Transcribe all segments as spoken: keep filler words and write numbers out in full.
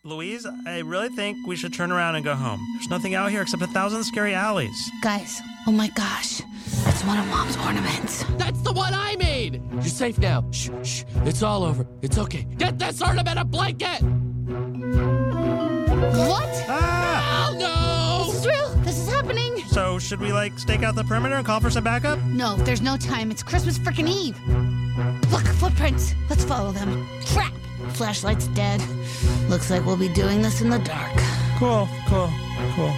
Louise, I really think we should turn around and go home. There's nothing out here except a thousand scary alleys. Guys, oh my gosh. That's one of Mom's ornaments. That's the one I made! You're safe now. Shh, shh. It's all over. It's okay. Get this ornament a blanket! What? Ah! Oh, no! This is real. This is happening. So should we, like, stake out the perimeter and call for some backup? No, there's no time. It's Christmas frickin' Eve. Look, footprints. Let's follow them. Crap! Flashlight's dead. Looks like we'll be doing this in the dark. Cool, cool, cool.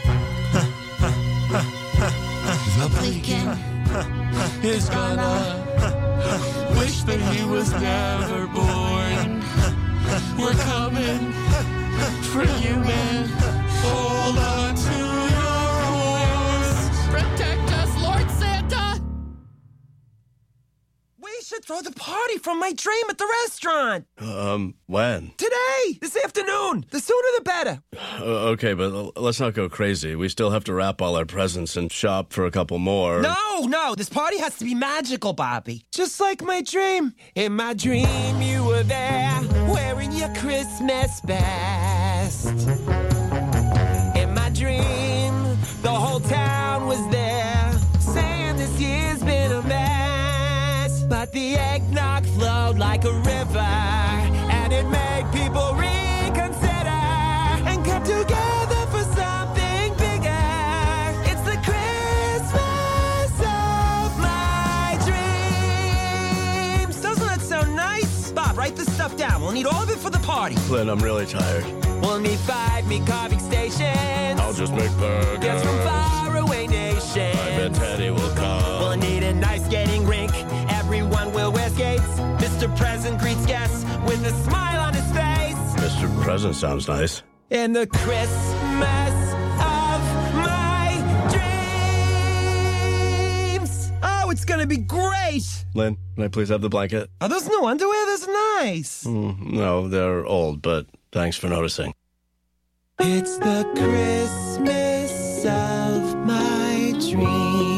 The Leaking. is gonna wish that he was never born. We're coming for you, man. Hold on to your horse. Protect us, Lord Santa. We should throw the party from my dream at the restaurant. Um, when? Today, this afternoon. The sooner the better. Uh, okay, but l- let's not go crazy. We still have to wrap all our presents and shop for a couple more. No, no, this party has to be magical, Bobby. Just like my dream. In my dream, you were there, wearing your Christmas best. In my dream, the whole town was there, saying this year's been a mess. But the eggnog flowed like a river, and it made people reconsider and come together for something bigger. It's the Christmas of my dreams. Doesn't that sound nice? Bob, write this stuff down. We'll need all of it for the party. Lynn, I'm really tired. We'll need five meat carving stations. I'll just make burgers. Guests from faraway nations. I bet Teddy will come. We'll need a nice skating rink. Everyone will wear skates. Mister Present greets guests with a smile on his face. Mister Present sounds nice. And the Christmas of my dreams. Oh, it's gonna be great. Lynn, can I please have the blanket? Are those new underwear? Those are nice. Mm, no, they're old, but thanks for noticing. It's the Christmas of my dreams.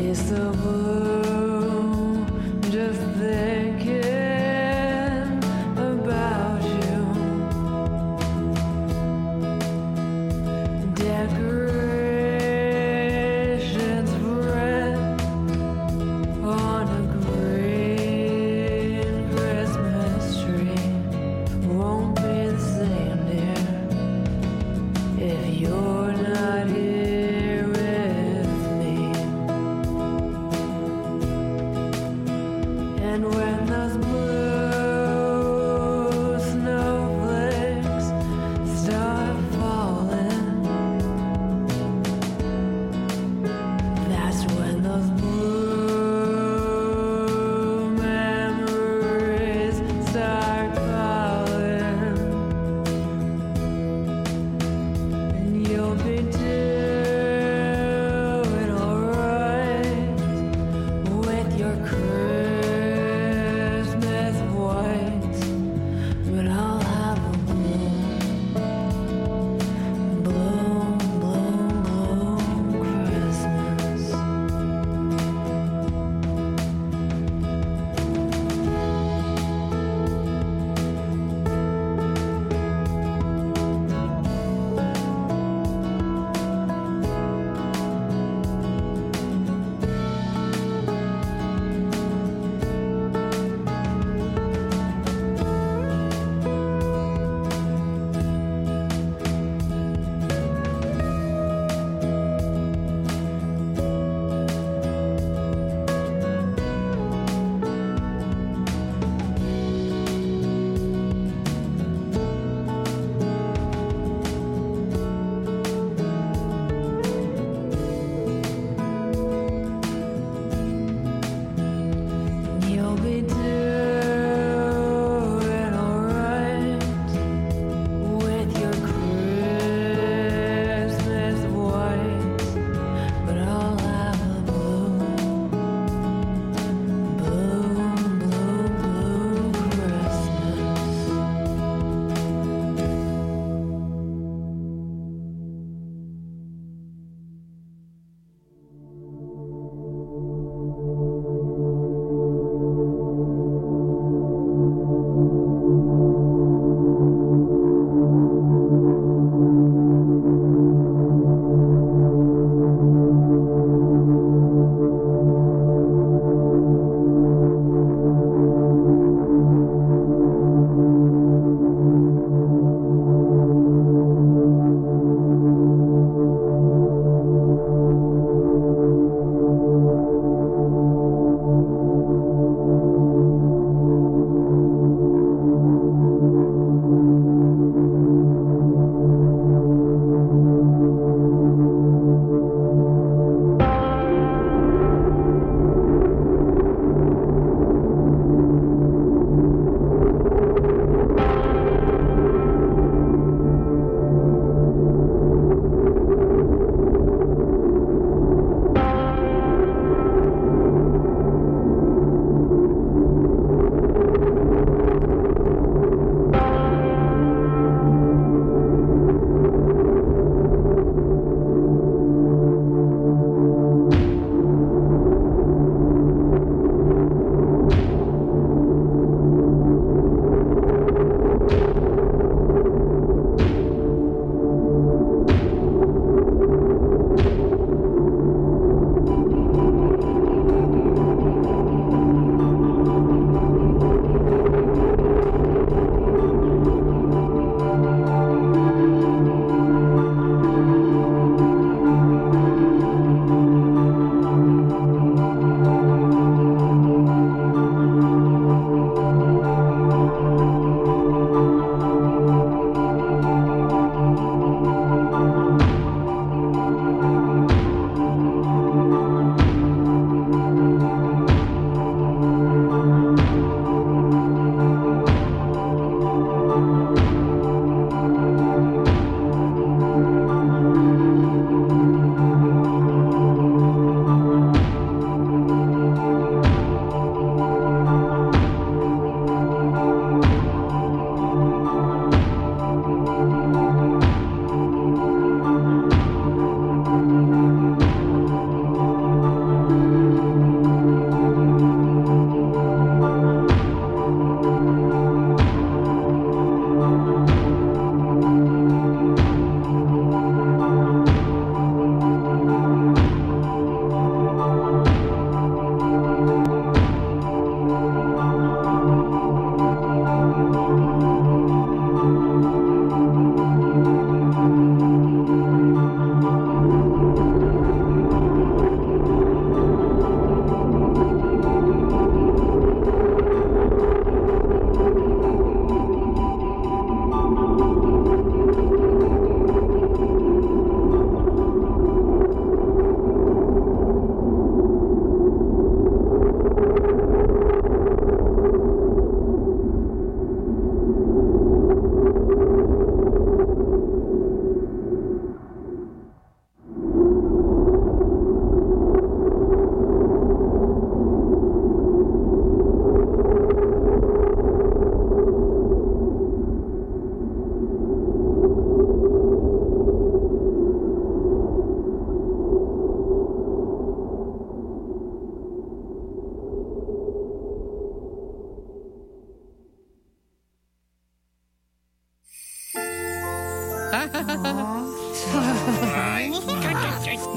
It's the blue, just thinking about you. Decorations spread on a green Christmas tree. Won't be the same, dear, if you're not here with me.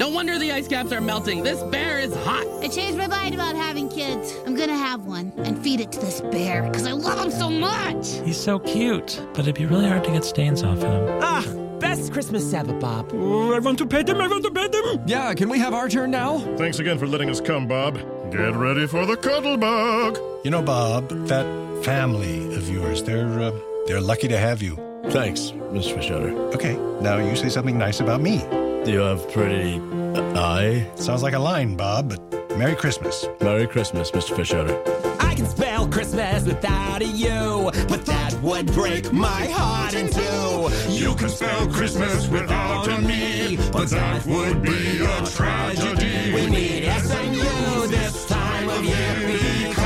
No wonder the ice caps are melting. This bear is hot. I changed my mind about having kids. I'm gonna have one and feed it to this bear because I love him so much. He's so cute, but it'd be really hard to get stains off him. Ah, best Christmas ever, Bob. Oh, I want to pet him, I want to pet him. Yeah, can we have our turn now? Thanks again for letting us come, Bob. Get ready for the cuddle bug. You know, Bob, that family of yours, they're, uh, they're lucky to have you. Thanks, Mister Fisher. Okay, now you say something nice about me. Do you have pretty uh, eye? Sounds like a line, Bob, but Merry Christmas. Merry Christmas, Mister Fisher. I can spell Christmas without a U, but that would break my heart in two. You can spell Christmas without a me, but that would be a tragedy. We need S and U this time of year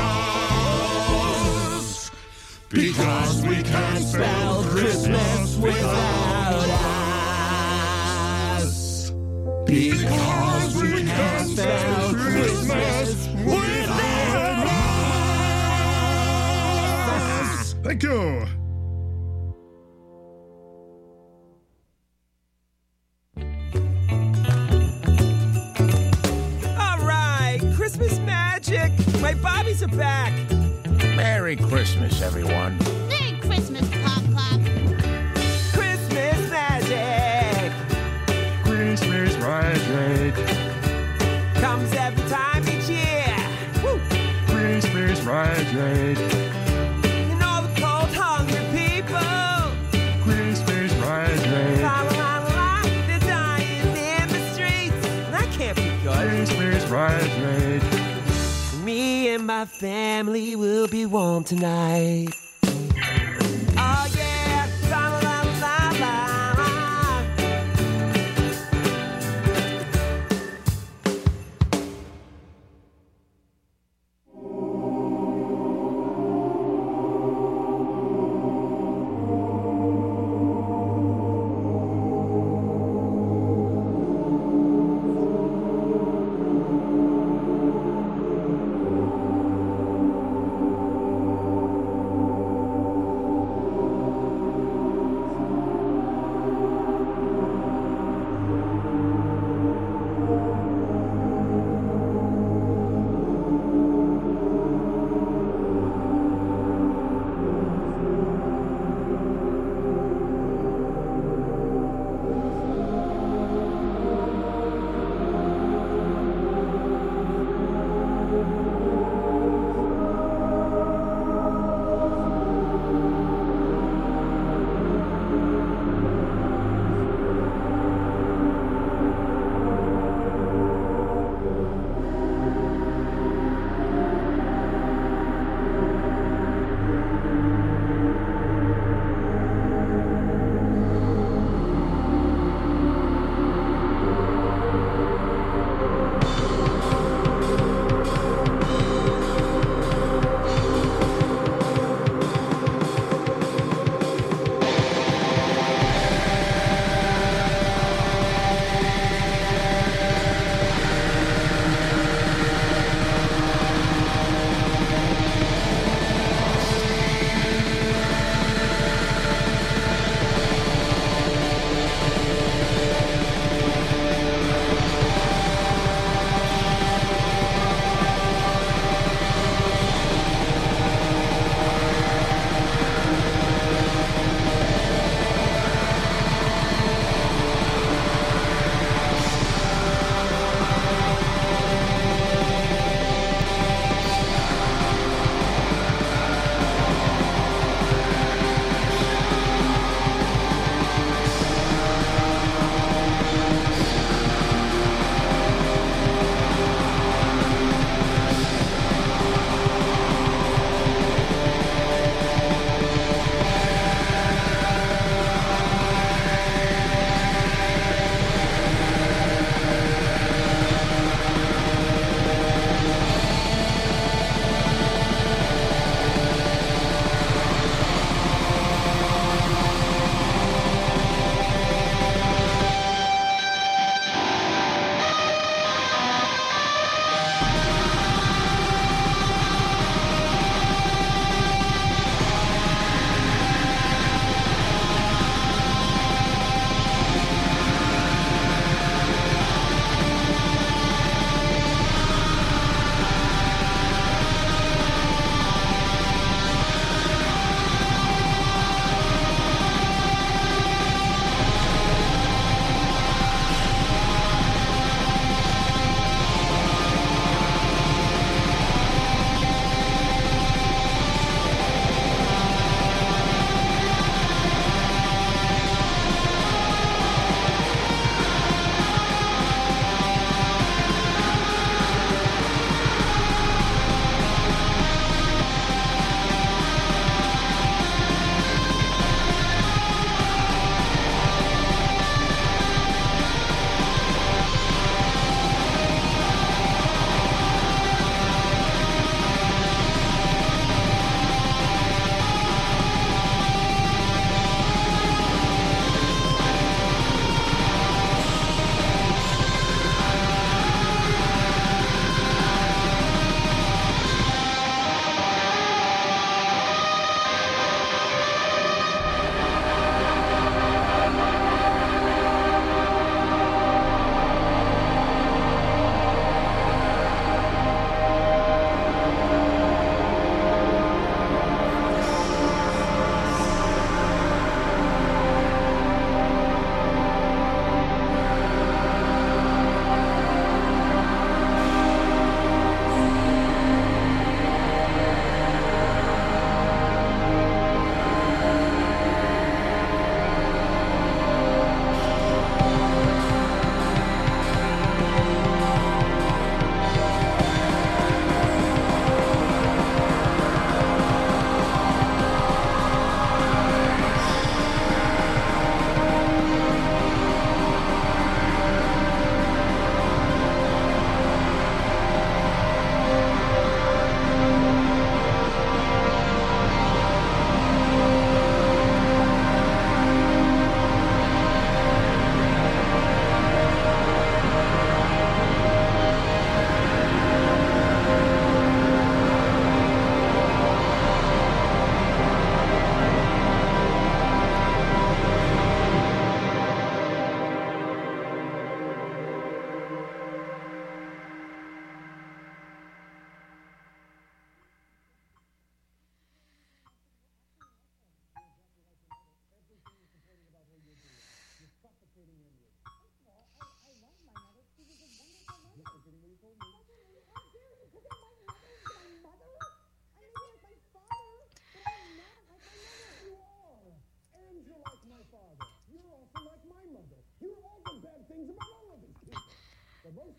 because Because we can't spell Christmas without us. Because we can't spell Christmas without us. Thank you. All right, Christmas magic. My Bobbies are back. Merry Christmas, everyone. Merry Christmas, Pop Pop. Christmas magic Christmas magic. comes every time each year. Woo! Christmas magic. And all the cold, hungry people. Christmas magic. La la la la la. They're dying in the streets. That can't be good. Christmas magic. Me and my family will be warm tonight. Oh yeah, la la la la la.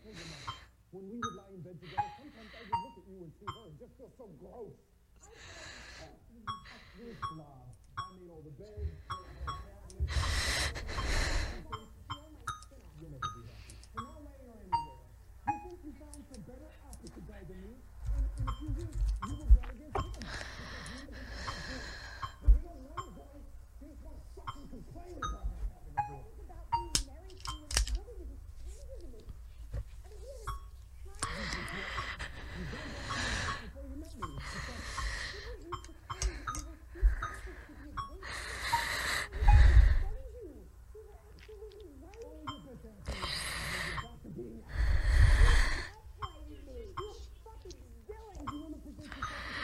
When we would lie in bed together, sometimes I would look at you and see her and just feel so gross. This slob. I made all the beds. You'll never be happy. And I'll lay her anywhere. You think you found some better opposite guy than me? And in a few years, you will go against him. Because you don't want a boy. You just want to suck and complain about not having a boy. It's about being married to you and loving you is stranger to me. I mean, he was trying to You don't know before you met me. Because people used to claim that you were too toxic to be a great man. You. You were absolutely right. oh, you bet that thing. You're about to be. You gaslighted me. You a fucking villain. You want to present yourself as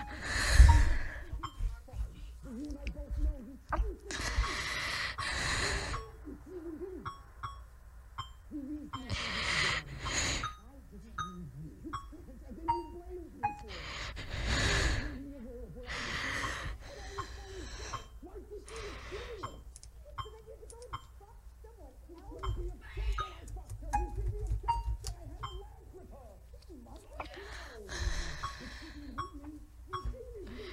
a you and I both know you changed the game. You really didn't. You used me. I didn't use you. And then you blamed me for it. You were aware of where I was going. And I was falling short. Why did you do it? So then you could go and fuck someone You else. shouldn't be upset that I fucked her. You should be upset that I had a laugh with her. You mother. No. It shouldn't hurt me. You hated me.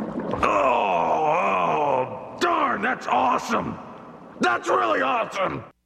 Oh, darn, that's awesome. That's really awesome.